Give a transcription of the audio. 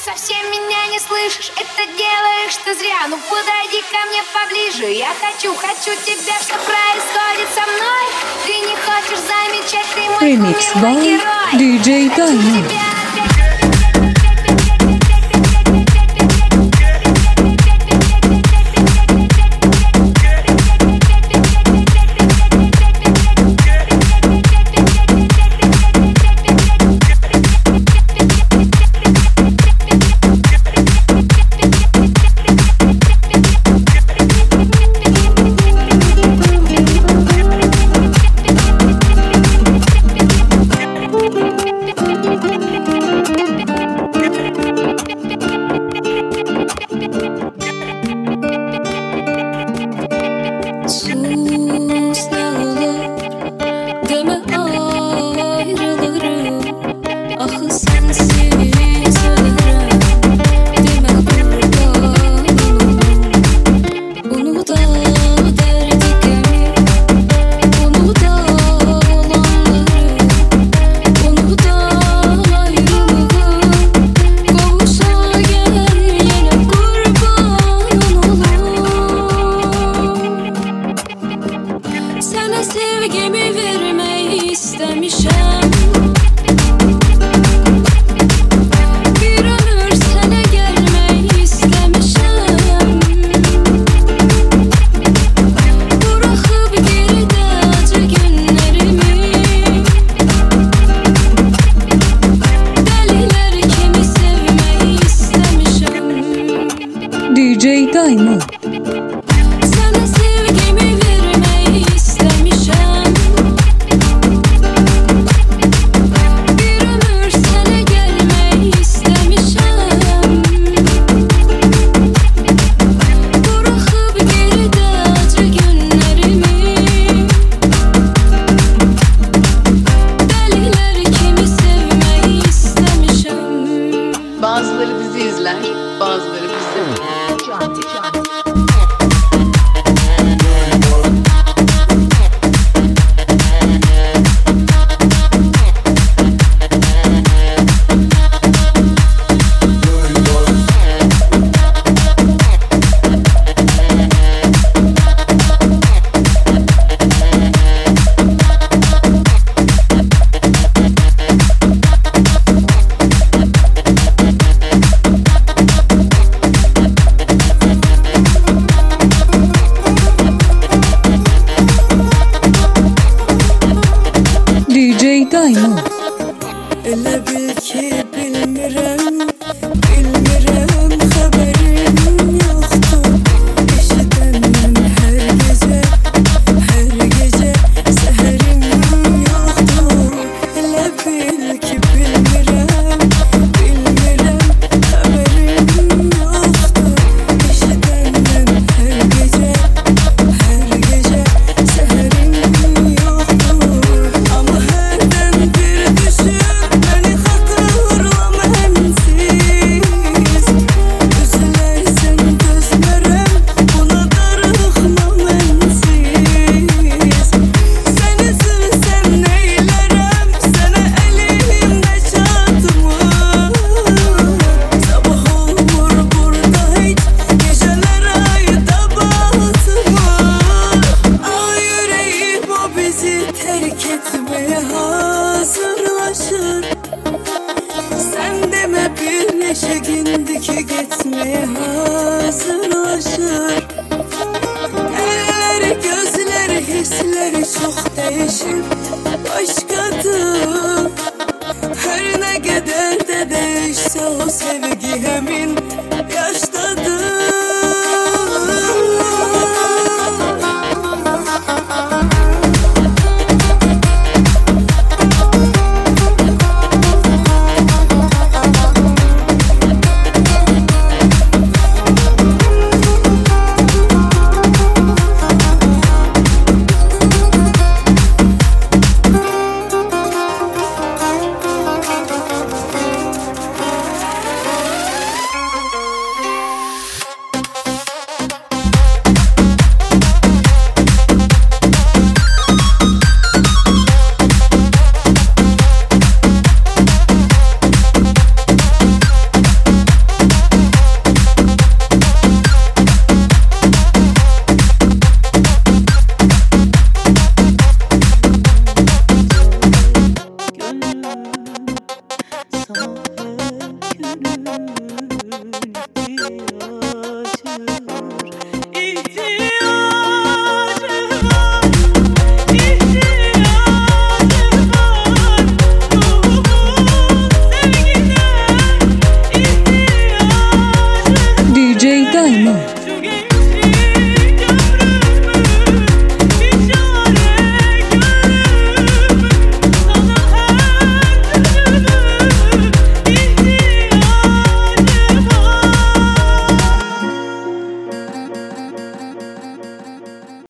совсем меня не слышишь, это делаешь ты зря. Ну подойди ко мне поближе, я хочу тебя, что происходит со мной. Ты не хочешь замечать, ты мой Remix кумирный by герой. DJ Diamond. DJ Diamond. Sana sevgimi vermeyi istemişim. Bir ömür sana gelmeyi istemişim. Bırakıp geride acı günlerimi. Deliler kimi sevmeyi istemişim. Bazıları bizi izler, bazıları bizi. DJ Diamond. Elə bil ki bilmirəm, xəbərim yoxdur. Eşidəndən hər gecə səhərim yoxdur. Elə bil ki bilmirəm, xəbərim yoxdur. Eşidəndən hər gecə səhərim yoxdur. Amma hərdən bir düşün, məni xatırlama mənsiz. Üzülərsən gözlərəm, buna darıxma mənsiz. Sən üzülsən neylərəm, sənə əlimdə çatmır. Sabah olmur burada heç, gecələr ayda batmır. Ay yüreğim o bizi terk etmeye hazırlaşır. Sen deme bir neşe gündeki gitmeye hazırlaşır. Elleri, gözleri, hisleri çok değişir, başkadır. Her ne kadar da değişse o sevgi